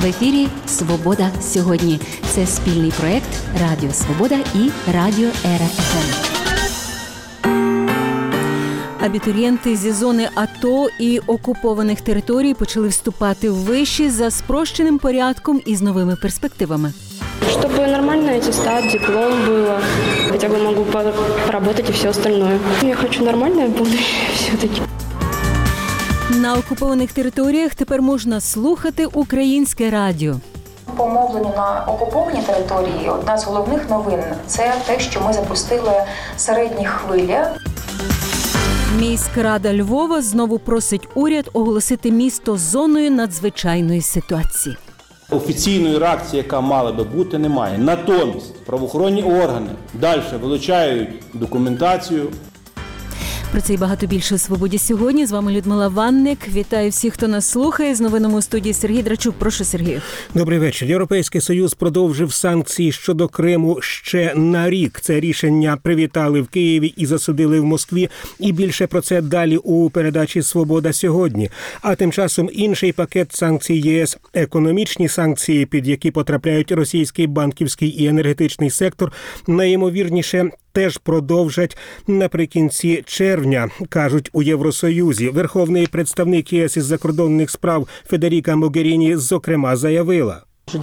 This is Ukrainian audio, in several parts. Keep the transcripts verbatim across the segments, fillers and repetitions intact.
В ефірі «Свобода сьогодні». Це спільний проєкт Радіо Свобода і Радіо Ера еф ем. Абітурієнти зі зони АТО і окупованих територій почали вступати в виші за спрощеним порядком і з новими перспективами. Чтобы нормальный аттестат, диплом было, хотя бы могу поработать и все остальное. Я хочу нормальное будущее все-таки. На окупованих територіях тепер можна слухати українське радіо. По мовленню на окупованій території одна з головних новин – це те, що ми запустили середні хвилі. Міськрада Львова знову просить уряд оголосити місто зоною надзвичайної ситуації. Офіційної реакції, яка мала би бути, немає. Натомість правоохоронні органи далі вилучають документацію. Про це і багато більше у «Свободі сьогодні». З вами Людмила Ванник. Вітаю всіх, хто нас слухає. З новинами у студії Сергій Драчук. Прошу, Сергію. Добрий вечір. Європейський Союз продовжив санкції щодо Криму ще на рік. Це рішення привітали в Києві і засудили в Москві. І більше про це далі у передачі «Свобода сьогодні». А тим часом інший пакет санкцій ЄС – економічні санкції, під які потрапляють російський банківський і енергетичний сектор, найімовірніше теж продовжать наприкінці червня, кажуть у Євросоюзі. Верховний представник ЄС із закордонних справ Федеріка Могеріні, зокрема, заявила: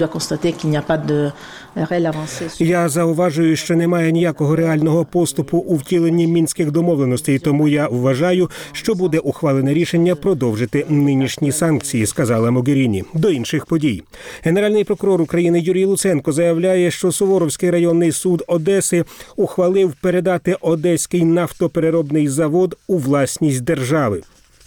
«Я зауважую, що немає ніякого реального поступу у втіленні мінських домовленостей, тому я вважаю, що буде ухвалене рішення продовжити нинішні санкції», сказала Могеріні. До інших подій. Генеральний прокурор України Юрій Луценко заявляє, що Суворовський районний суд Одеси ухвалив передати Одеський нафтопереробний завод у власність держави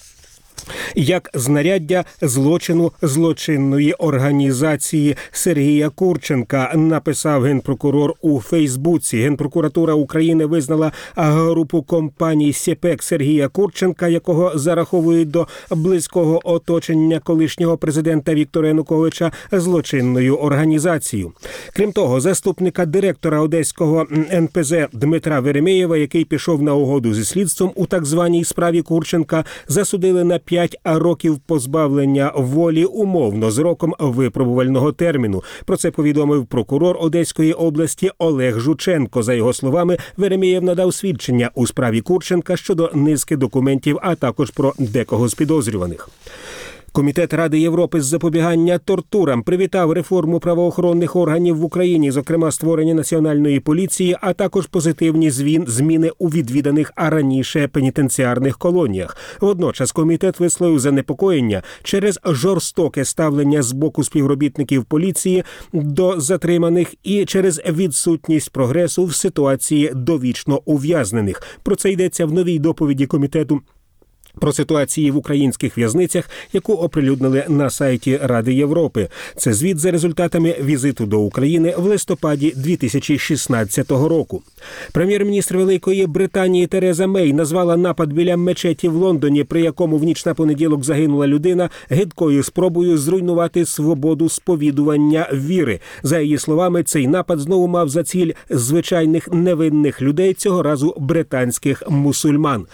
як знаряддя злочину злочинної організації Сергія Курченка, написав генпрокурор у Фейсбуці. Генпрокуратура України визнала групу компаній «Сєпек» Сергія Курченка, якого зараховують до близького оточення колишнього президента Віктора Януковича, злочинною організацією. Крім того, заступника директора Одеського ен пе зе Дмитра Веремєєва, який пішов на угоду зі слідством у так званій справі Курченка, засудили на п'ять років позбавлення волі умовно з роком випробувального терміну. Про це повідомив прокурор Одеської області Олег Жученко. За його словами, Веремєєв надав свідчення у справі Курченка щодо низки документів, а також про декого з підозрюваних. Комітет Ради Європи з запобігання тортурам привітав реформу правоохоронних органів в Україні, зокрема створення національної поліції, а також позитивні зміни у відвіданих а раніше пенітенціарних колоніях. Водночас комітет висловив занепокоєння через жорстоке ставлення з боку співробітників поліції до затриманих і через відсутність прогресу в ситуації довічно ув'язнених. Про це йдеться в новій доповіді комітету про ситуації в українських в'язницях, яку оприлюднили на сайті Ради Європи. Це звіт за результатами візиту до України в листопаді дві тисячі шістнадцятого року. Прем'єр-міністр Великої Британії Тереза Мей назвала напад біля мечеті в Лондоні, при якому в ніч на понеділок загинула людина, гидкою спробою зруйнувати свободу сповідування віри. За її словами, цей напад знову мав за ціль звичайних невинних людей, цього разу британських мусульман.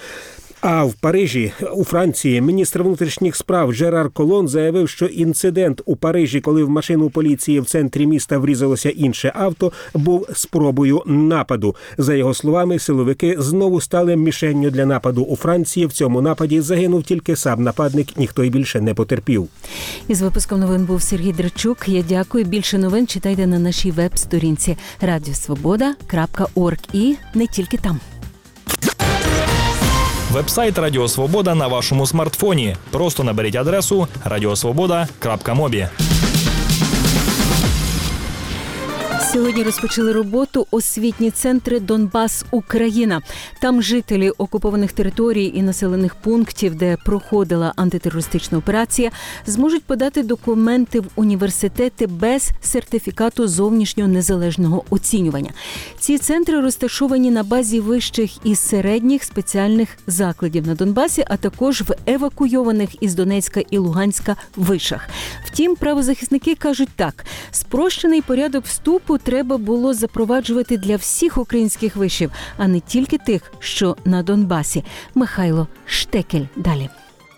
А в Парижі, у Франції, міністр внутрішніх справ Жерар Колон заявив, що інцидент у Парижі, коли в машину поліції в центрі міста врізалося інше авто, був спробою нападу. За його словами, силовики знову стали мішенню для нападу у Франції. В цьому нападі загинув тільки сам нападник, ніхто й більше не потерпів. Із випуском новин був Сергій Драчук. Я дякую. Більше новин читайте на нашій веб-сторінці радіо свобода крапка орг і не тільки там. Вебсайт Радіо Свобода на вашому смартфоні. Просто наберіть адресу радіосвобода крапка мобі. Сьогодні розпочали роботу освітні центри «Донбас Україна». Там жителі окупованих територій і населених пунктів, де проходила антитерористична операція, зможуть подати документи в університети без сертифікату зовнішнього незалежного оцінювання. Ці центри розташовані на базі вищих і середніх спеціальних закладів на Донбасі, а також в евакуйованих із Донецька і Луганська вишах. Втім, правозахисники кажуть так: спрощений порядок вступу треба було запроваджувати для всіх українських вишів, а не тільки тих, що на Донбасі. Михайло Штекель далі.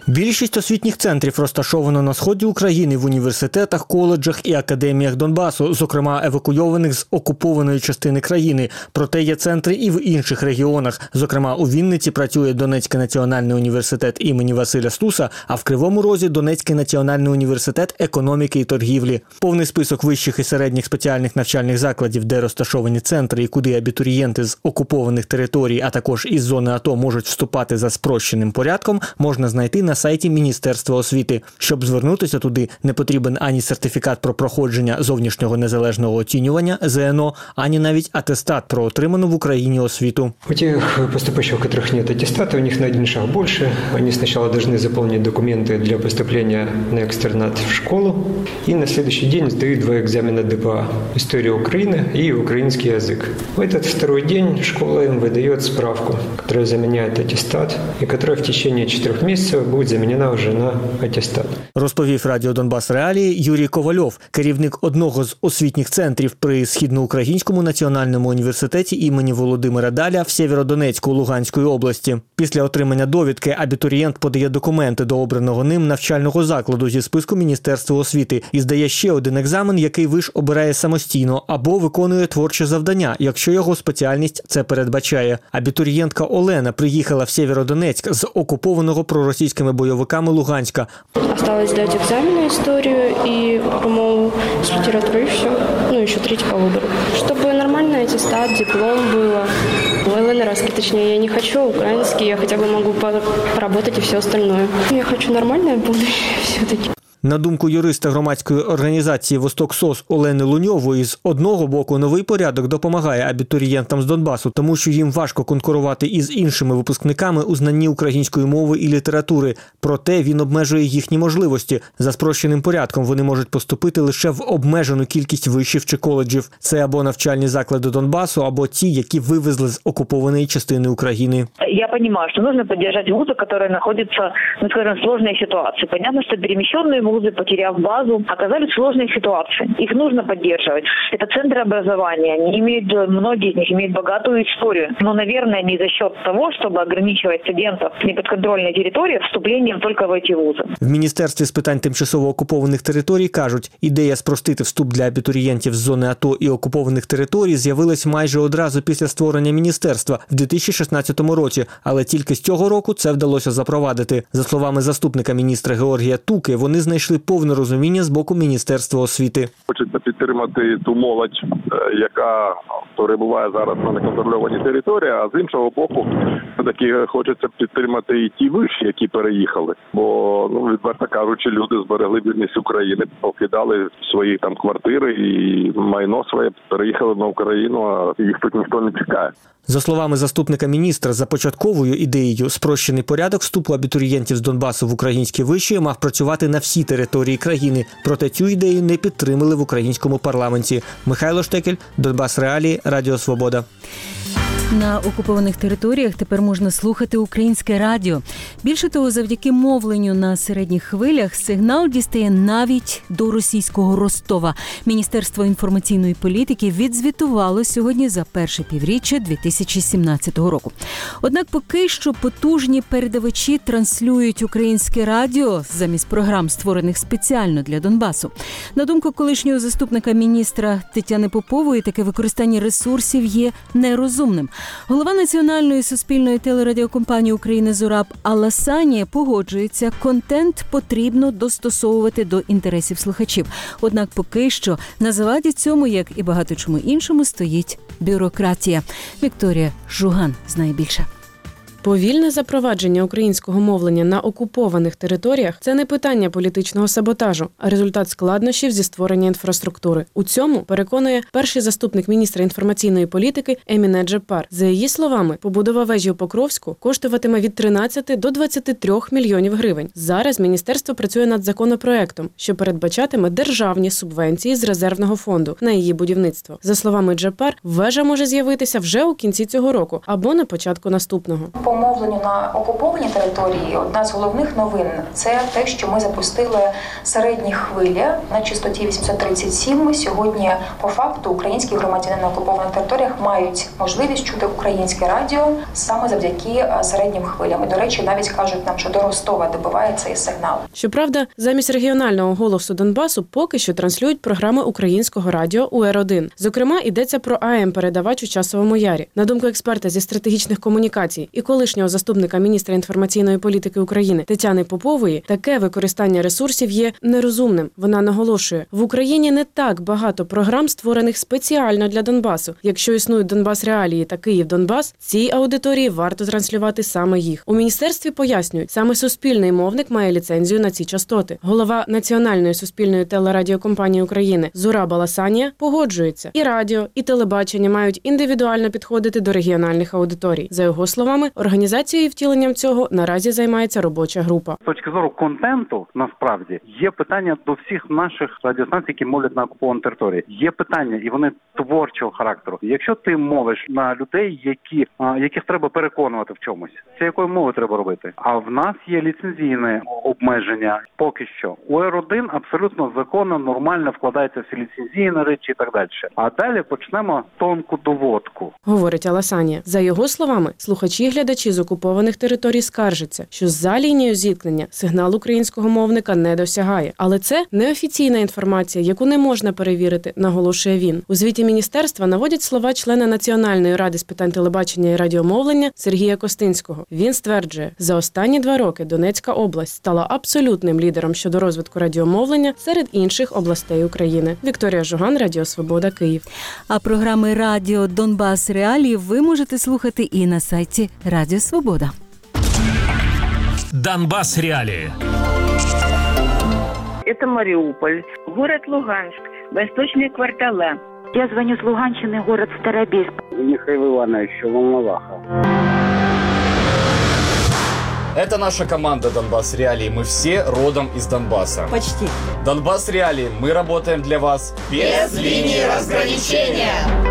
Більшість освітніх центрів розташовано на сході України в університетах, коледжах і академіях Донбасу, зокрема евакуйованих з окупованої частини країни. Проте є центри і в інших регіонах. Зокрема, у Вінниці працює Донецький національний університет імені Василя Стуса, а в Кривому Розі – Донецький національний університет економіки і торгівлі. Повний список вищих і середніх спеціальних навчальних закладів, де розташовані центри і куди абітурієнти з окупованих територій, а також із зони АТО можуть вступати за спрощеним порядком, можна знайти на сайті Міністерства освіти. Щоб звернутися туди, не потрібен ані сертифікат про проходження зовнішнього незалежного оцінювання ЗНО, ані навіть атестат про отриману в Україні освіту. У тех поступающих, у которых нет аттестата, у них на один шаг больше. Они сначала должны заполнить документы для поступления на экстернат в школу и на следующий день сдают два экзамена ДПА – история Украины и украинский язык. В этот второй день школа им выдает справку, которая заменяет аттестат и которая в течение четырех месяцев будет замінена вже на атестат. Розповів Радіо Донбас Реалії Юрій Ковальов, керівник одного з освітніх центрів при Східноукраїнському національному університеті імені Володимира Даля в Сєвєродонецьку Луганської області. Після отримання довідки абітурієнт подає документи до обраного ним навчального закладу зі списку Міністерства освіти і здає ще один екзамен, який виш обирає самостійно або виконує творче завдання, якщо його спеціальність це передбачає. Абітурієнтка Олена приїхала в Сєвєродонецьк з окупованого проросійськими бойовиками Луганська. Осталось сдать экзамены, историю и промову с литературы, и все. Ну, еще третий по выбору. Чтобы нормальный аттестат, диплом было. ЛНРовский, точнее, я не хочу, украинский, я хотя бы могу поработать и все остальное. Я хочу нормальное будущее все-таки. На думку юриста громадської організації «Восток-СОС» Олени Луньової, з одного боку новий порядок допомагає абітурієнтам з Донбасу, тому що їм важко конкурувати із іншими випускниками у знанні української мови і літератури. Проте він обмежує їхні можливості. За спрощеним порядком вони можуть поступити лише в обмежену кількість вишів чи коледжів. Це або навчальні заклади Донбасу, або ті, які вивезли з окупованої частини України. Я розумію, що потрібно підтримувати вузи, які знаходяться, ну, скажімо, в складній ситуації. Понятно, що переміщені вузы, потеряв базу, оказались в сложной ситуации. Их нужно поддерживать. Это центры образования. Они имеют, многие из них имеют богатую историю. Но, наверное, не за счет того, чтобы ограничивать студентов в неподконтрольной территории вступлением только в эти вузы. В Міністерстві з питань тимчасово окупованих територій кажуть, ідея спростити вступ для абітурієнтів з зони АТО і окупованих територій з'явилась майже одразу після створення міністерства в дві тисячі шістнадцятому році, але тільки з цього року це вдалося запровадити. За словами заступника міністра Георгія Туки, вони знайшли повне розуміння з боку Міністерства освіти. Хочеться підтримати ту молодь, яка перебуває зараз на неконтрольованій території, а з іншого боку, все-таки хочеться підтримати і ті виші, які переїхали. Бо, ну, відверто кажучи, люди зберегли вільність України, покидали свої там квартири і майно своє, переїхали на Україну, а їх тут ніхто не чекає. За словами заступника міністра, за початковою ідеєю спрощений порядок вступу абітурієнтів з Донбасу в українські виші мав працювати на всій території країни. Проте цю ідею не підтримали в українському парламенті. Михайло Штекель, Донбас Реалії, Радіо Свобода. На окупованих територіях тепер можна слухати українське радіо. Більше того, завдяки мовленню на середніх хвилях сигнал дістає навіть до російського Ростова. Міністерство інформаційної політики відзвітувало сьогодні за перше півріччя дві тисячі сімнадцятого року. Однак поки що потужні передавачі транслюють українське радіо замість програм, створених спеціально для Донбасу. На думку колишнього заступника міністра Тетяни Попової, таке використання ресурсів є нерозумним. Голова Національної суспільної телерадіокомпанії України «Зораб» Алла Санія погоджується, контент потрібно достосовувати до інтересів слухачів. Однак поки що на заваді цьому, як і багато чому іншому, стоїть бюрократія. Вікторія Жуган знає більше. Повільне запровадження українського мовлення на окупованих територіях – це не питання політичного саботажу, а результат складнощів зі створення інфраструктури. У цьому переконує перший заступник міністра інформаційної політики Еміне Джепар. За її словами, побудова вежі у Покровську коштуватиме від тринадцяти до двадцяти трьох мільйонів гривень. Зараз міністерство працює над законопроектом, що передбачатиме державні субвенції з резервного фонду на її будівництво. За словами Джепар, вежа може з'явитися вже у кінці цього року або на початку наступного. мовленню на окупованій території одна з головних новин – це те, що ми запустили середні хвилі на частоті вісімсот тридцять сім. Сьогодні, по факту, українські громадяни на окупованих територіях мають можливість чути українське радіо саме завдяки середнім хвилям. І, до речі, навіть кажуть нам, що до Ростова добиває цей сигнал. Щоправда, замість регіонального голосу Донбасу поки що транслюють програми українського радіо У Р один. Зокрема, йдеться про А М-передавач у Часовому Ярі. На думку експерта зі стратегічних комунікацій і колишнього заступника міністра інформаційної політики України Тетяни Попової, таке використання ресурсів є нерозумним. Вона наголошує, в Україні не так багато програм, створених спеціально для Донбасу. Якщо існують Донбас-реалії та Київ-Донбас, цій аудиторії варто транслювати саме їх. У міністерстві пояснюють, саме суспільний мовник має ліцензію на ці частоти. Голова Національної суспільної телерадіокомпанії України Зураб Аласанія погоджується. І радіо, і телебачення мають індивідуально підходити до регіональних аудиторій. За його словами, організацією і втіленням цього наразі займається робоча група. З точки зору контенту, насправді, є питання до всіх наших радіостанцій, які мовлять на окупованій території. Є питання, і вони творчого характеру. Якщо ти мовиш на людей, які, яких треба переконувати в чомусь, це якою мовою треба робити? А в нас є ліцензійне обмеження поки що. У Р один абсолютно законно, нормально вкладається всі ліцензійні речі і так далі. А далі почнемо тонку доводку. Говорить Аласанія. За його словами, слухачі-глядачі з окупованих територій скаржаться, що за лінією зіткнення сигнал українського мовника не досягає. Але це неофіційна інформація, яку не можна перевірити, наголошує він. У звіті міністерства наводять слова члена Національної ради з питань телебачення і радіомовлення Сергія Костинського. Він стверджує, за останні два роки Донецька область стала абсолютним лідером щодо розвитку радіомовлення серед інших областей України. Вікторія Жуган, Радіо Свобода, Київ. А програми Радіо Донбас Реалії ви можете слухати і на сайті Радіо Свобода. Донбас Реалии. Это Мариуполь, город Луганск, восточные квартала. Я звоню с Луганщины, город Старобельск. Михаил Иванович, Волноваха. Это наша команда «Донбас Реалии». Мы все родом из Донбасса. Почти. «Донбас Реалии». Мы работаем для вас без, без линии разграничения.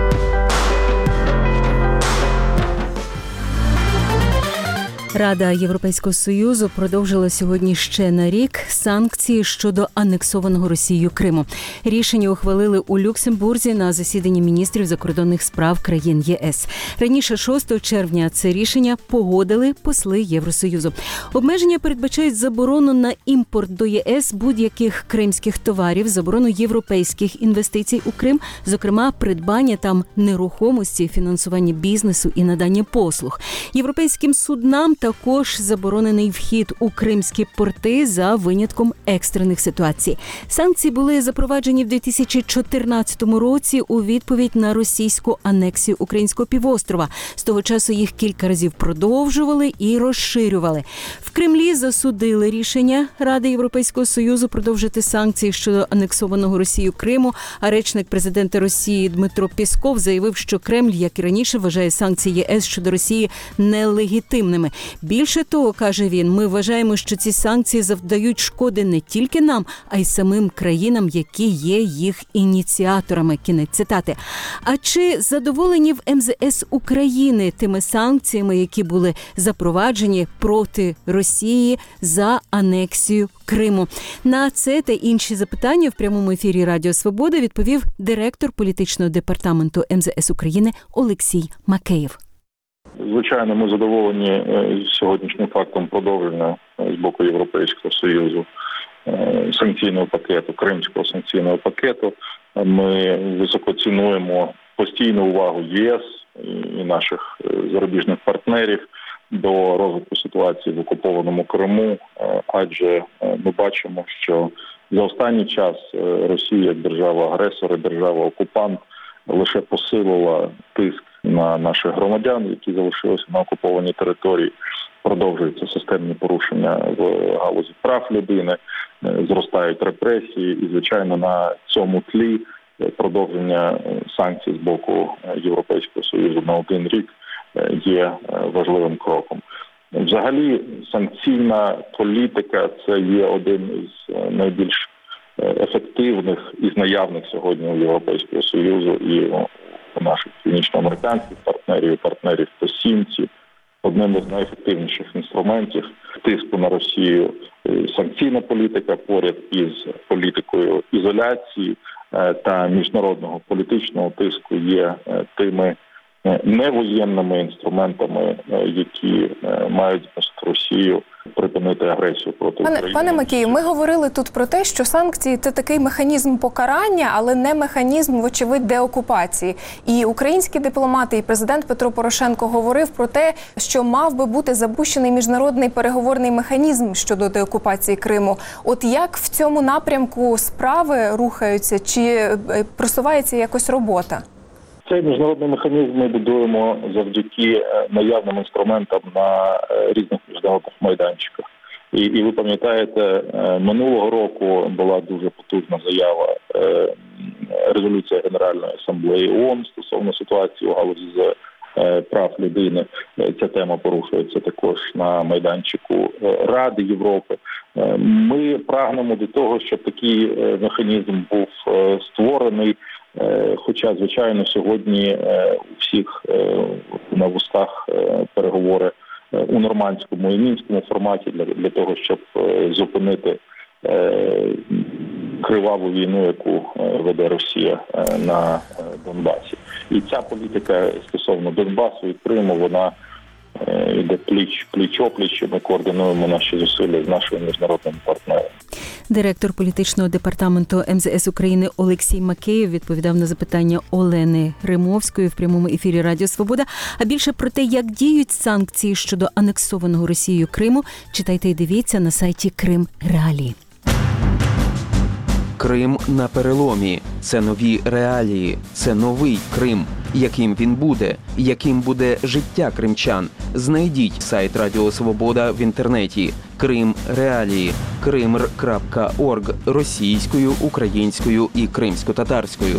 Рада Європейського Союзу продовжила сьогодні ще на рік санкції щодо анексованого Росією Криму. Рішення ухвалили у Люксембурзі на засіданні міністрів закордонних справ країн Є Ес. Раніше шостого червня це рішення погодили посли Євросоюзу. Обмеження передбачають заборону на імпорт до Є Ес будь-яких кримських товарів, заборону європейських інвестицій у Крим, зокрема придбання там нерухомості, фінансування бізнесу і надання послуг. Європейським суднам також заборонений вхід у кримські порти за винятком екстрених ситуацій. Санкції були запроваджені в дві тисячі чотирнадцятому році у відповідь на російську анексію українського півострова. З того часу їх кілька разів продовжували і розширювали. В Кремлі засудили рішення Ради Європейського Союзу продовжити санкції щодо анексованого Росією Криму, а речник президента Росії Дмитро Пєсков заявив, що Кремль, як і раніше, вважає санкції Є Ес щодо Росії нелегітимними. Більше того, каже він, ми вважаємо, що ці санкції завдають шкоди не тільки нам, а й самим країнам, які є їх ініціаторами. Кінець цитати. А чи задоволені в Ем Зе Ес України тими санкціями, які були запроваджені проти Росії за анексію Криму? На це та інші запитання в прямому ефірі Радіо Свобода відповів директор політичного департаменту Ем Зе Ес України Олексій Макеєв. Звичайно, ми задоволені сьогоднішнім фактом продовження з боку Європейського Союзу санкційного пакету, кримського санкційного пакету. Ми високо цінуємо постійну увагу Є Ес і наших зарубіжних партнерів до розвитку ситуації в окупованому Криму, адже ми бачимо, що за останній час Росія як держава-агресор і держава-окупант лише посилила тиск на наших громадян, які залишилися на окупованій території. Продовжуються системні порушення в галузі прав людини, зростають репресії і, звичайно, на цьому тлі продовження санкцій з боку Європейського Союзу на один рік є важливим кроком. Взагалі, санкційна політика – це є один із найбільш ефективних із наявних сьогодні у Європейського Союзу і у наших північноамериканських партнерів, партнерів по сімці, одним із найефективніших інструментів тиску на Росію. Санкційна політика поряд із політикою ізоляції та міжнародного політичного тиску є тими невоєнними інструментами, які мають змусити Росію припинити агресію проти пане, України. Пане Макею, ми говорили тут про те, що санкції – це такий механізм покарання, але не механізм, вочевидь, деокупації. І українські дипломати, і президент Петро Порошенко говорив про те, що мав би бути запущений міжнародний переговорний механізм щодо деокупації Криму. От як в цьому напрямку справи рухаються, чи просувається якось робота? Цей міжнародний механізм ми будуємо завдяки наявним інструментам на різних міжнародних майданчиках. І, і ви пам'ятаєте, минулого року була дуже потужна заява, резолюція Генеральної асамблеї ООН стосовно ситуації у галузі з прав людини. Ця тема порушується також на майданчику Ради Європи. Ми прагнемо до того, щоб такий механізм був створений. Хоча, звичайно, сьогодні у всіх на вустах переговори у нормандському і мінському форматі для, для того, щоб зупинити криваву війну, яку веде Росія на Донбасі. І ця політика стосовно Донбасу і Криму, вона йде пліч, пліч-опліч, і ми координуємо наші зусилля з нашими міжнародними партнерами. Директор політичного департаменту ем зе ес України Олексій Макеєв відповідав на запитання Олени Римовської в прямому ефірі Радіо Свобода. А більше про те, як діють санкції щодо анексованого Росією Криму, читайте і дивіться на сайті Крим Реалії. Крим на переломі. Це нові реалії. Це новий Крим. Яким він буде? Яким буде життя кримчан? Знайдіть сайт Радіо Свобода в інтернеті. Крим Реалії. кримр крапка орг російською, українською і кримсько-татарською.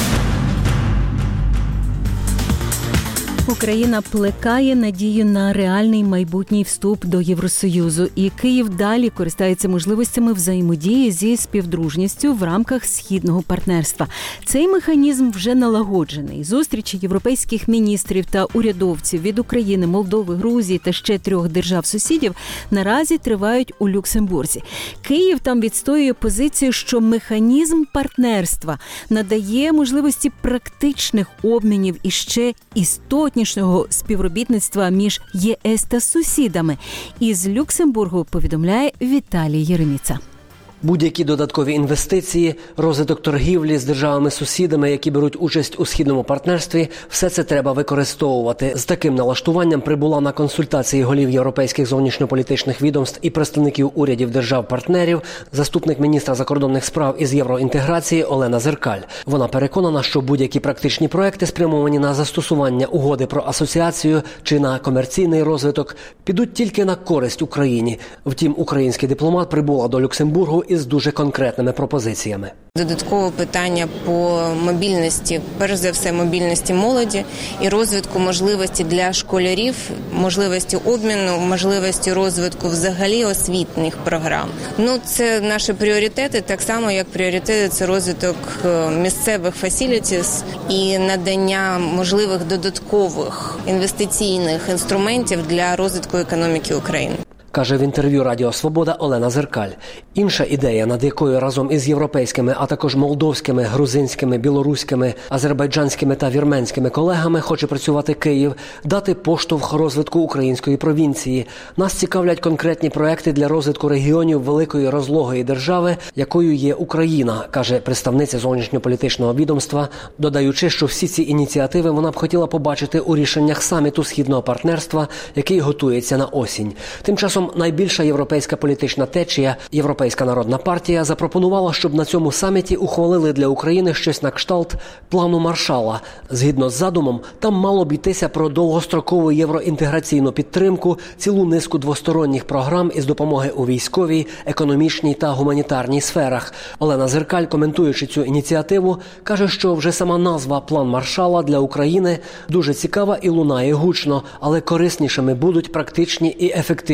Україна плекає надію на реальний майбутній вступ до Євросоюзу. І Київ далі користається можливостями взаємодії зі співдружністю в рамках східного партнерства. Цей механізм вже налагоджений. Зустрічі європейських міністрів та урядовців від України, Молдови, Грузії та ще трьох держав-сусідів наразі тривають у Люксембурзі. Київ там відстоює позицію, що механізм партнерства надає можливості практичних обмінів і ще істотнішого співробітництва між є ес та сусідами. Із Люксембургу повідомляє Віталій Єреміца. Будь-які додаткові інвестиції, розвиток торгівлі з державами-сусідами, які беруть участь у східному партнерстві, все це треба використовувати. З таким налаштуванням прибула на консультації голів європейських зовнішньополітичних відомств і представників урядів держав-партнерів заступник міністра закордонних справ із євроінтеграції Олена Зеркаль. Вона переконана, що будь-які практичні проекти, спрямовані на застосування угоди про асоціацію чи на комерційний розвиток, підуть тільки на користь Україні. Втім, український дипломат прибула до Люксембургу із дуже конкретними пропозиціями. Додаткове питання по мобільності, перш за все мобільності молоді і розвитку можливості для школярів, можливості обміну, можливості розвитку взагалі освітніх програм. Ну, це наші пріоритети, так само як пріоритети це розвиток місцевих фасілітіс і надання можливих додаткових інвестиційних інструментів для розвитку економіки України. Каже в інтерв'ю Радіо Свобода Олена Зеркаль. Інша ідея, над якою разом із європейськими, а також молдовськими, грузинськими, білоруськими, азербайджанськими та вірменськими колегами хоче працювати Київ, дати поштовх розвитку української провінції. Нас цікавлять конкретні проекти для розвитку регіонів великої розлогої держави, якою є Україна, каже представниця зовнішньополітичного відомства, додаючи, що всі ці ініціативи вона б хотіла побачити у рішеннях саміту Східного партнерства, який готується на осінь. Тим часом найбільша європейська політична течія, Європейська народна партія, запропонувала, щоб на цьому саміті ухвалили для України щось на кшталт плану Маршалла. Згідно з задумом, там мало б йтися про довгострокову євроінтеграційну підтримку, цілу низку двосторонніх програм із допомоги у військовій, економічній та гуманітарній сферах. Олена Зеркаль, коментуючи цю ініціативу, каже, що вже сама назва «План Маршалла» для України дуже цікава і лунає гучно, але кориснішими будуть практичні і ефективні можливості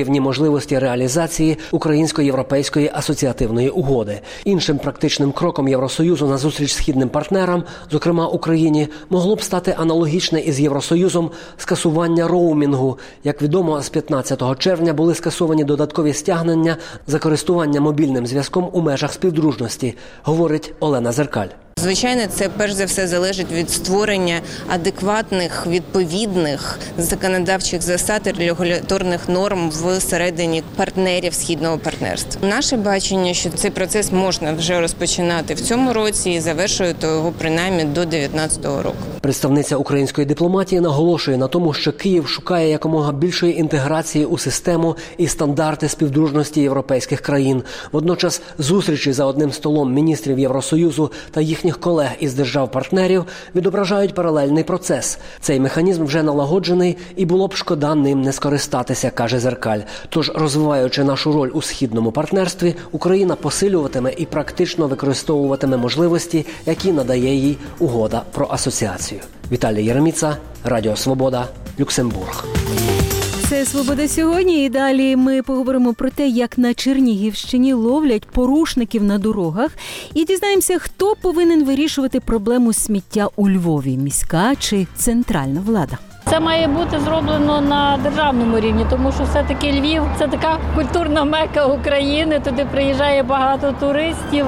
можливості реалізації українсько-європейської асоціативної угоди. Іншим практичним кроком Євросоюзу на зустріч східним партнерам, зокрема Україні, могло б стати аналогічне із Євросоюзом скасування роумінгу. Як відомо, з п'ятнадцятого червня були скасовані додаткові стягнення за користування мобільним зв'язком у межах співдружності, говорить Олена Зеркаль. Звичайно, це перш за все залежить від створення адекватних, відповідних законодавчих засад і регуляторних норм всередині партнерів Східного партнерства. Наше бачення, що цей процес можна вже розпочинати в цьому році і завершувати його принаймні до дев'ятнадцятого року. Представниця української дипломатії наголошує на тому, що Київ шукає якомога більшої інтеграції у систему і стандарти співдружності європейських країн. Водночас зустрічі за одним столом міністрів Євросоюзу та їхніх колег із держав-партнерів відображають паралельний процес. Цей механізм вже налагоджений і було б шкода ним не скористатися, каже Зеркаль. Тож, розвиваючи нашу роль у східному партнерстві, Україна посилюватиме і практично використовуватиме можливості, які надає їй угода про асоціацію. Віталій Єреміца, Радіо Свобода, Люксембург. Це «Свобода сьогодні» і далі ми поговоримо про те, як на Чернігівщині ловлять порушників на дорогах і дізнаємося, хто повинен вирішувати проблему сміття у Львові – міська чи центральна влада. Це має бути зроблено на державному рівні, тому що все-таки Львів – це така культурна мека України, туди приїжджає багато туристів.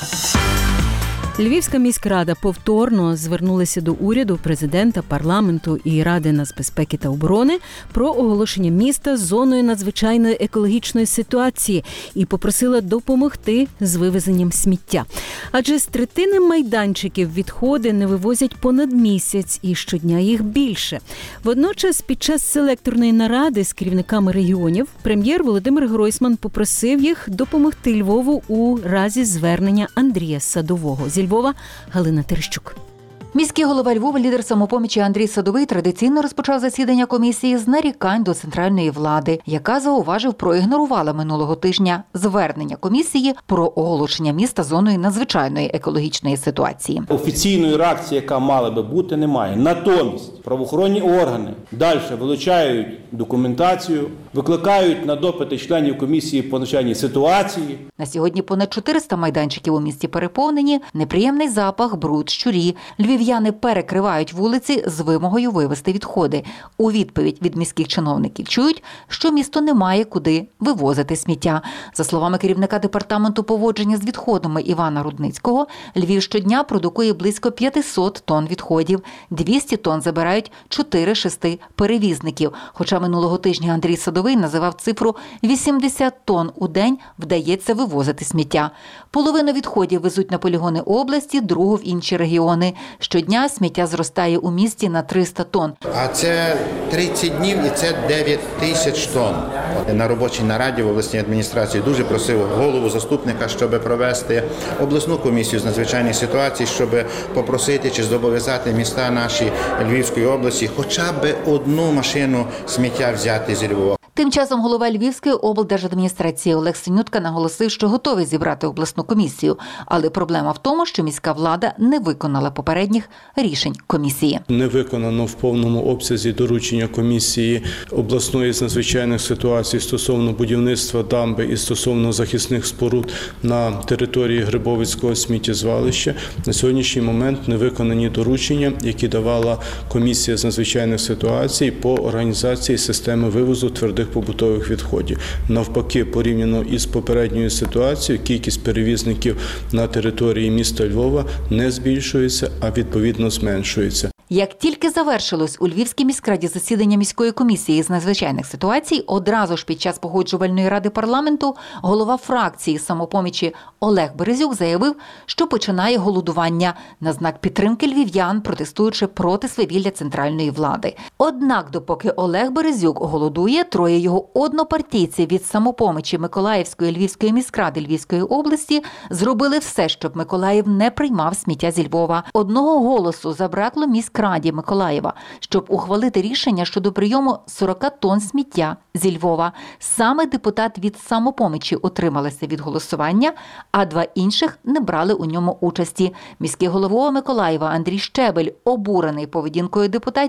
Львівська міськрада повторно звернулася до уряду, президента, парламенту і Ради нацбезпеки та оборони про оголошення міста зоною надзвичайної екологічної ситуації і попросила допомогти з вивезенням сміття. Адже з третини майданчиків відходи не вивозять понад місяць і щодня їх більше. Водночас під час селекторної наради з керівниками регіонів прем'єр Володимир Гройсман попросив їх допомогти Львову у разі звернення Андрія Садового. Зі Львова Галина Терещук. Міський голова Львова, лідер «Самопомочі» Андрій Садовий традиційно розпочав засідання комісії з нарікань до центральної влади, яка, зауважив, проігнорувала минулого тижня звернення комісії про оголошення міста зоною надзвичайної екологічної ситуації. Офіційної реакції, яка мала би бути, немає. Натомість правоохоронні органи далі вилучають документацію, викликають на допити членів комісії по надзвичайній ситуації. На сьогодні понад чотириста майданчиків у місті переповнені, неприємний запах, бруд, щурі. Львів'яни перекривають вулиці з вимогою вивезти відходи. У відповідь від міських чиновників чують, що місто не має куди вивозити сміття. За словами керівника департаменту поводження з відходами Івана Рудницького, Львів щодня продукує близько п'ятсот тонн відходів. двісті тонн забирають чотири-шість перевізників. Хоча минулого тижня Андрій Садовий називав цифру вісімдесят тонн у день вдається вивозити сміття. Половину відходів везуть на полігони області, другу в інші регіони. Щодня сміття зростає у місті на триста тонн. А це тридцять днів і це дев'ять тисяч тонн. На робочій нараді в обласній адміністрації дуже просив голову заступника, щоб провести обласну комісію з надзвичайних ситуацій, щоб попросити чи зобов'язати міста наші Львівської області хоча б одну машину сміття взяти зі Львова. Тим часом голова Львівської облдержадміністрації Олег Синютка наголосив, що готовий зібрати обласну комісію. Але проблема в тому, що міська влада не виконала попередніх рішень комісії. Не виконано в повному обсязі доручення комісії обласної з надзвичайних ситуацій стосовно будівництва дамби і стосовно захисних споруд на території Грибовицького сміттєзвалища. На сьогоднішній момент не виконані доручення, які давала комісія з надзвичайних ситуацій по організації системи вивозу твердих побутових відходів. Навпаки, порівняно із попередньою ситуацією, кількість перевізників на території міста Львова не збільшується, а відповідно зменшується. Як тільки завершилось у Львівській міськраді засідання міської комісії з надзвичайних ситуацій, одразу ж під час погоджувальної ради парламенту голова фракції «Самопомічі» Олег Березюк заявив, що починає голодування на знак підтримки львів'ян, протестуючи проти свавілля центральної влади. Однак, допоки Олег Березюк голодує, троє його однопартійців від «Самопомочі» Миколаївської, Львівської міськради Львівської області зробили все, щоб Миколаїв не приймав сміття зі Львова. Одного голосу забракло міськраді Миколаєва, щоб ухвалити рішення щодо прийому сорок тонн сміття зі Львова. Саме депутат від «Самопомочі» утрималися від голосування, а два інших не брали у ньому участі. Міський голова Миколаєва Андрій Щебель, обурений поведінкою депутатів,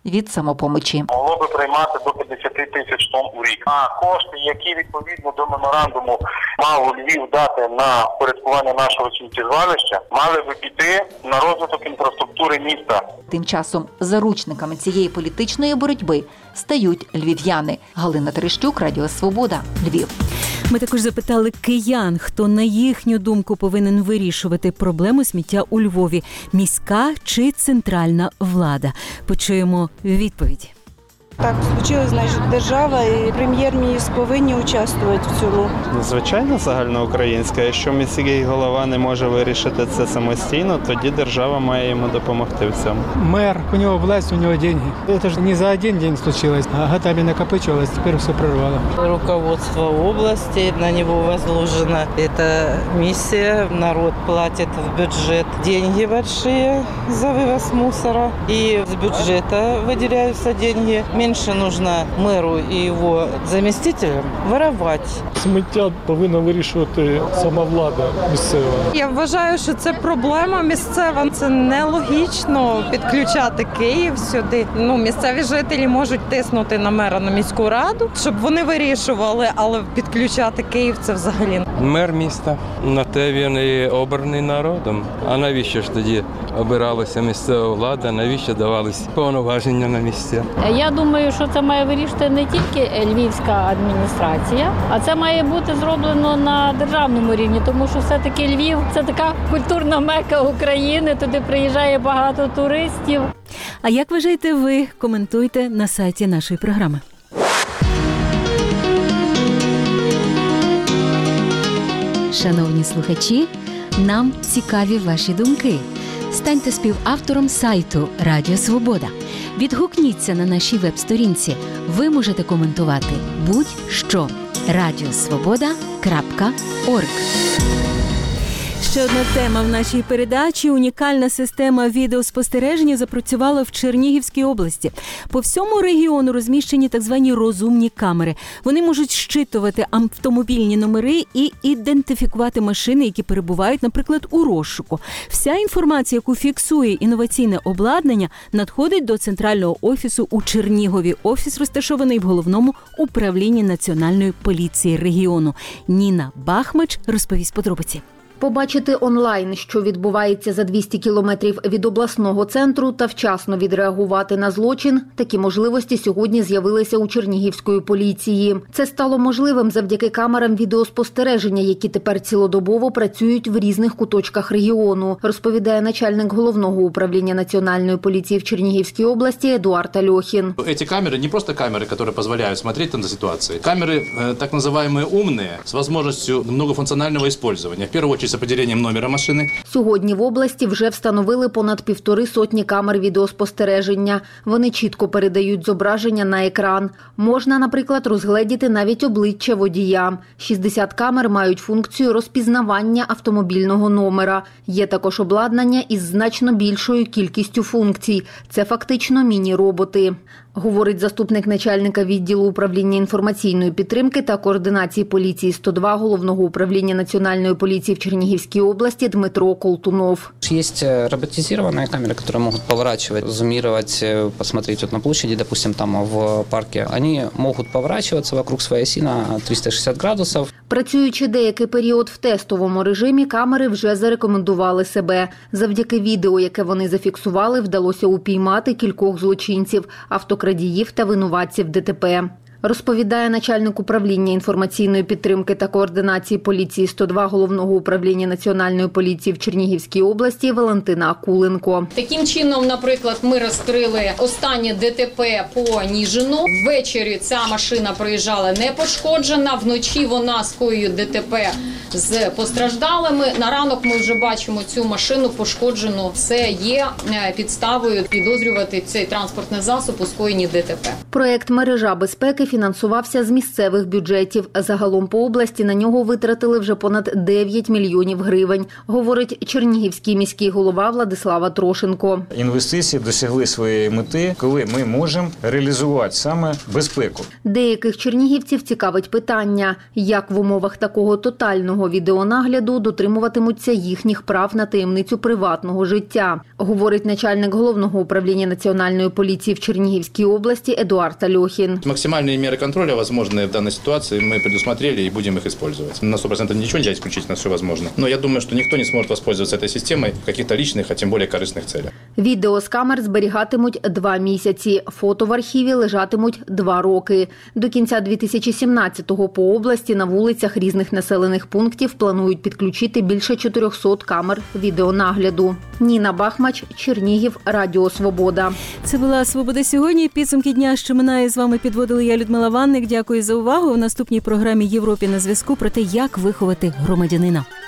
від «Самопомочі». Могло би приймати до п'ятдесят тисяч тонн у рік. А кошти, які відповідно до меморандуму мав Львів дати на порядкування нашого сміттєзвалища, мали би піти на розвиток інфраструктури міста. Тим часом заручниками цієї політичної боротьби стають львів'яни. Галина Терещук, Радіо Свобода, Львів. Ми також запитали киян, хто, на їхню думку, повинен вирішувати проблему сміття у Львові – міська чи центральна влада. Почуємо відповідь. Так случилось, значить, держава і прем'єр-міністр повинні участвувати в цьому. Звичайно, загальноукраїнська. Якщо міський голова не може вирішити це самостійно, тоді держава має йому допомогти в цьому. Мэр, у него власть, у него деньги. Это же не за один день случилось, а годами накопичивалось, теперь все прорвало. Руководство области, на него возложена эта миссия. Народ платит в бюджет деньги большие за вывоз мусора. И с бюджета выделяются деньги. Меньше нужно мэру и его заместителям воровать. Сміття повинна вирішувати сама влада місцева. Я вважаю, що це проблема місцева. Це нелогічно підключати Київ сюди. Ну, місцеві жителі можуть тиснути на мера, на міську раду, щоб вони вирішували, але підключати Київ – це взагалі. Мер міста, на те він і обраний народом. А навіщо ж тоді обиралася місцева влада, навіщо давалися повноваження на місця? Я думаю, що це має вирішити не тільки львівська адміністрація, а це має бути зроблено на державному рівні, тому що все-таки Львів – це така культурна мека України, туди приїжджає багато туристів. А як вважаєте ви? Коментуйте на сайті нашої програми. Шановні слухачі, нам цікаві ваші думки. Станьте співавтором сайту Радіо Свобода. Відгукніться на нашій веб-сторінці. Ви можете коментувати будь-що. радіосвобода крапка орг. Ще одна тема в нашій передачі. Унікальна система відеоспостереження запрацювала в Чернігівській області. По всьому регіону розміщені так звані розумні камери. Вони можуть щитувати автомобільні номери і ідентифікувати машини, які перебувають, наприклад, у розшуку. Вся інформація, яку фіксує інноваційне обладнання, надходить до центрального офісу у Чернігові. Офіс розташований в головному управлінні Національної поліції регіону. Ніна Бахмач розповість подробиці. Побачити онлайн, що відбувається за двісті кілометрів від обласного центру, та вчасно відреагувати на злочин – такі можливості сьогодні з'явилися у Чернігівської поліції. Це стало можливим завдяки камерам відеоспостереження, які тепер цілодобово працюють в різних куточках регіону, розповідає начальник головного управління Національної поліції в Чернігівській області Едуард Альохін. Эти камеры не просто камеры, которые позволяют смотреть на ситуации. Камеры э, так называемые умные, с возможностью многофункционального использования. В первую очередь, з определенням номера машини. Сьогодні в області вже встановили понад півтори сотні камер відеоспостереження. Вони чітко передають зображення на екран. Можна, наприклад, розгледіти навіть обличчя водія. шістдесят камер мають функцію розпізнавання автомобільного номера. Є також обладнання із значно більшою кількістю функцій. Це фактично міні-роботи. Говорить заступник начальника відділу управління інформаційної підтримки та координації поліції сто два Головного управління Національної поліції в Чернігівской области Дмитро Колтунов. Есть роботизированные камеры, которые могут поворачивать, зумировать, посмотреть вот на площади, допустим, там в парке. Они могут поворачиваться вокруг своей оси на триста шістдесят градусів. Працюючи деякий період в тестовому режимі, камери вже зарекомендували себе. Завдяки відео, яке вони зафіксували, вдалося упіймати кількох злочинців, автокрадіїв та винуватців ДТП. Розповідає начальник управління інформаційної підтримки та координації поліції сто два Головного управління Національної поліції в Чернігівській області Валентина Акуленко. Таким чином, наприклад, ми розкрили останнє ДТП по Ніжину. Ввечері ця машина проїжджала непошкоджена, вночі вона скоює ДТП з постраждалими. На ранок ми вже бачимо цю машину пошкоджену. Це є підставою підозрювати цей транспортний засіб у скоєнні ДТП. Проект «Мережа безпеки» фінансувався з місцевих бюджетів. Загалом по області на нього витратили вже понад дев'ять мільйонів гривень, говорить чернігівський міський голова Владислава Трошенко. Інвестиції досягли своєї мети, коли ми можемо реалізувати саме безпеку. Деяких чернігівців цікавить питання, як в умовах такого тотального відеонагляду дотримуватимуться їхніх прав на таємницю приватного життя, говорить начальник головного управління Національної поліції в Чернігівській області Едуард Альохін. Максимальные меры контроля, возможные в данной ситуации, мы предусмотрели и будем их использовать. На сто процентов ничего нельзя исключить, на все возможно. Но я думаю, что никто не сможет воспользоваться этой системой в каких-то личных, а тем более корыстных целях. Відео з камер зберігатимуть два місяці. Фото в архіві лежатимуть два роки. До кінця дві тисячі сімнадцятого по області на вулицях різних населених пунктів планують підключити більше чотириста камер відеонагляду. Ніна Бахмач, Чернігів, Радіо Свобода. Це була «Свобода сьогодні». Підсумки дня, що минає, з вами підводили я, Людмила Ванник. Дякую за увагу. У наступній програмі «Європі на зв'язку» про те, як виховати громадянина.